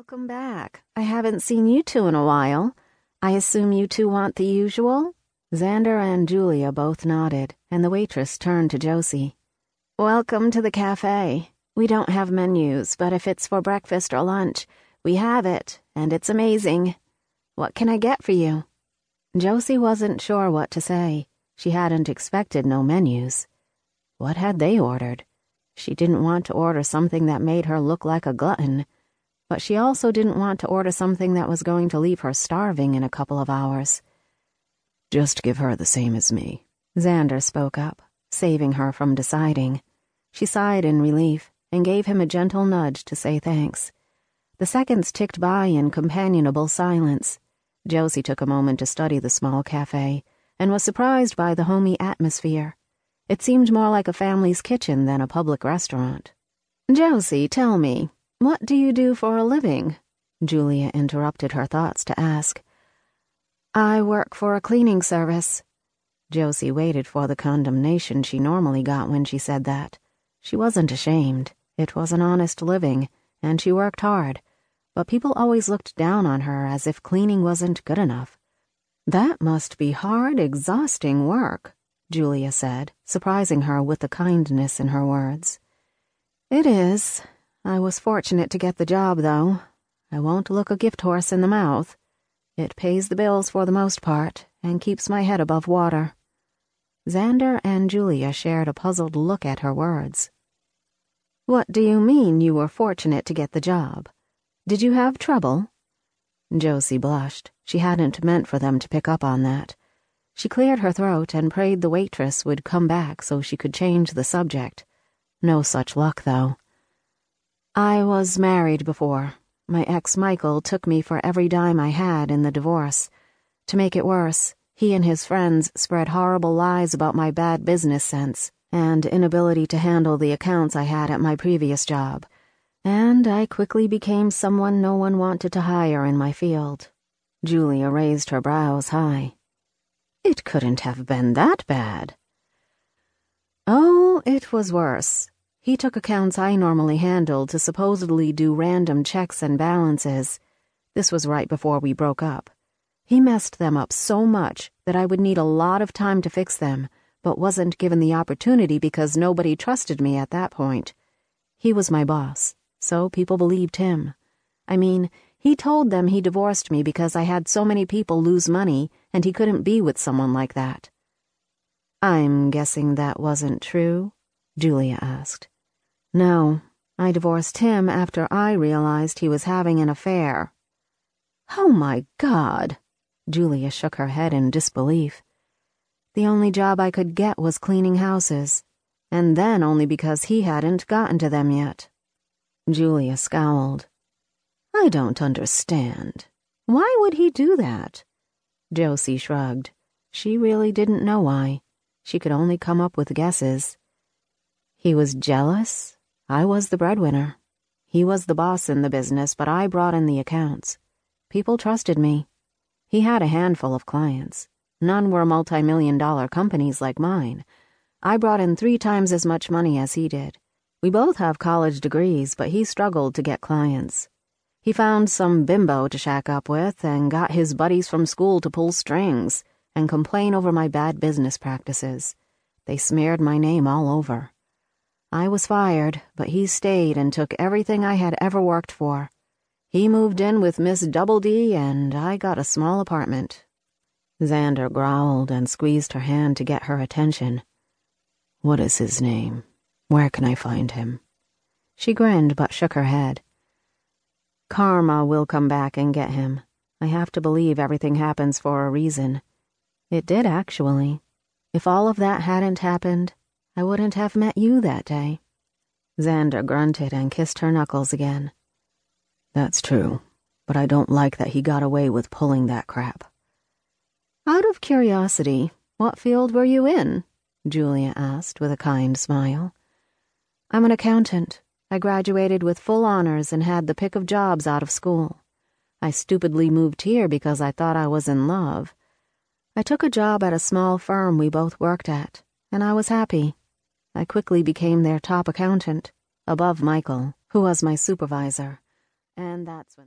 Welcome back. I haven't seen you two in a while. I assume you two want the usual? Xander and Julia both nodded, and the waitress turned to Josie. Welcome to the cafe. We don't have menus, but if it's for breakfast or lunch, we have it, and it's amazing. What can I get for you? Josie wasn't sure what to say. She hadn't expected no menus. What had they ordered? She didn't want to order something that made her look like a glutton, but she also didn't want to order something that was going to leave her starving in a couple of hours. Just give her the same as me, Xander spoke up, saving her from deciding. She sighed in relief and gave him a gentle nudge to say thanks. The seconds ticked by in companionable silence. Josie took a moment to study the small cafe and was surprised by the homey atmosphere. It seemed more like a family's kitchen than a public restaurant. Josie, tell me, what do you do for a living? Julia interrupted her thoughts to ask. I work for a cleaning service. Josie waited for the condemnation she normally got when she said that. She wasn't ashamed. It was an honest living, and she worked hard, but people always looked down on her as if cleaning wasn't good enough. That must be hard, exhausting work, Julia said, surprising her with the kindness in her words. It is. I was fortunate to get the job, though. I won't look a gift horse in the mouth. It pays the bills for the most part and keeps my head above water. Xander and Julia shared a puzzled look at her words. What do you mean you were fortunate to get the job? Did you have trouble? Josie blushed. She hadn't meant for them to pick up on that. She cleared her throat and prayed the waitress would come back so she could change the subject. No such luck, though. I was married before. My ex Michael took me for every dime I had in the divorce. To make it worse, he and his friends spread horrible lies about my bad business sense and inability to handle the accounts I had at my previous job, and I quickly became someone no one wanted to hire in my field. Julia raised her brows high. It couldn't have been that bad. Oh, it was worse. He took accounts I normally handled to supposedly do random checks and balances. This was right before we broke up. He messed them up so much that I would need a lot of time to fix them, but wasn't given the opportunity because nobody trusted me at that point. He was my boss, so people believed him. I mean, he told them he divorced me because I had so many people lose money and he couldn't be with someone like that. I'm guessing that wasn't true? Julia asked. No, I divorced him after I realized he was having an affair. Oh my God! Julia shook her head in disbelief. The only job I could get was cleaning houses, and then only because he hadn't gotten to them yet. Julia scowled. I don't understand. Why would he do that? Josie shrugged. She really didn't know why. She could only come up with guesses. He was jealous? I was the breadwinner. He was the boss in the business, but I brought in the accounts. People trusted me. He had a handful of clients. None were multi-million-dollar companies like mine. I brought in 3 times as much money as he did. We both have college degrees, but he struggled to get clients. He found some bimbo to shack up with and got his buddies from school to pull strings and complain over my bad business practices. They smeared my name all over. I was fired, but he stayed and took everything I had ever worked for. He moved in with Miss Double D, and I got a small apartment. Xander growled and squeezed her hand to get her attention. What is his name? Where can I find him? She grinned but shook her head. Karma will come back and get him. I have to believe everything happens for a reason. It did, actually. If all of that hadn't happened, I wouldn't have met you that day. Xander grunted and kissed her knuckles again. That's true, but I don't like that he got away with pulling that crap. Out of curiosity, what field were you in? Julia asked with a kind smile. I'm an accountant. I graduated with full honors and had the pick of jobs out of school. I stupidly moved here because I thought I was in love. I took a job at a small firm we both worked at, and I was happy. I quickly became their top accountant, above Michael, who was my supervisor, and that's when...